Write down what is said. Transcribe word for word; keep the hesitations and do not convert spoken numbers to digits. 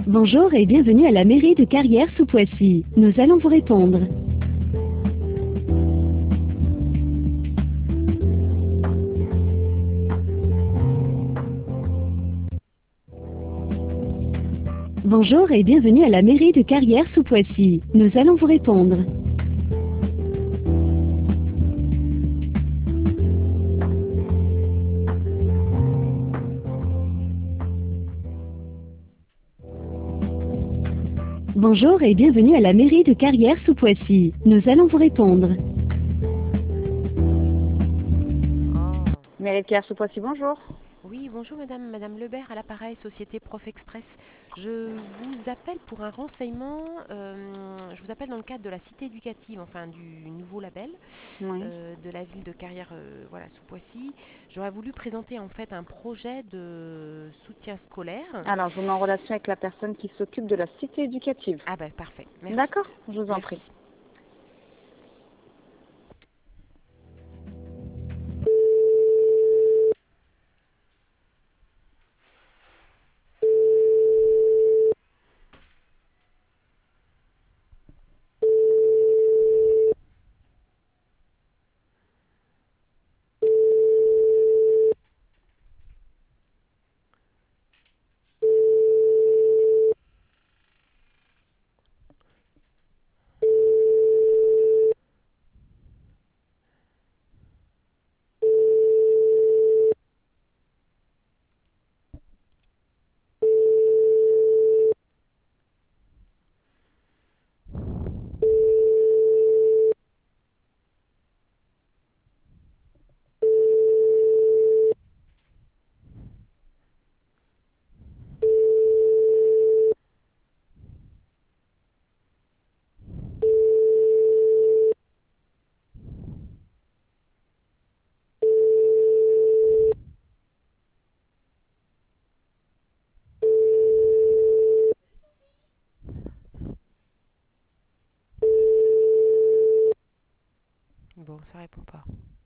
Bonjour et bienvenue à la mairie de Carrières-sous-Poissy. Nous allons vous répondre. Bonjour et bienvenue à la mairie de Carrières-sous-Poissy. Nous allons vous répondre. Bonjour et bienvenue à la mairie de Carrières-sous-Poissy. Nous allons vous répondre. Oh. Mairie de Claire-sous-Poissy, bonjour. Oui, bonjour madame, madame Lebert à l'appareil, société Prof Express. Je vous appelle pour un renseignement. Euh, je vous appelle dans le cadre de la cité éducative, enfin du nouveau label Oui. euh, de la ville de Carrière, euh, voilà, sous Poissy. J'aurais voulu présenter en fait un projet de soutien scolaire. Alors, je vous mets en relation avec la personne qui s'occupe de la cité éducative. Ah ben parfait, merci. D'accord, je vous en prie. Merci. Bon, ça répond pas.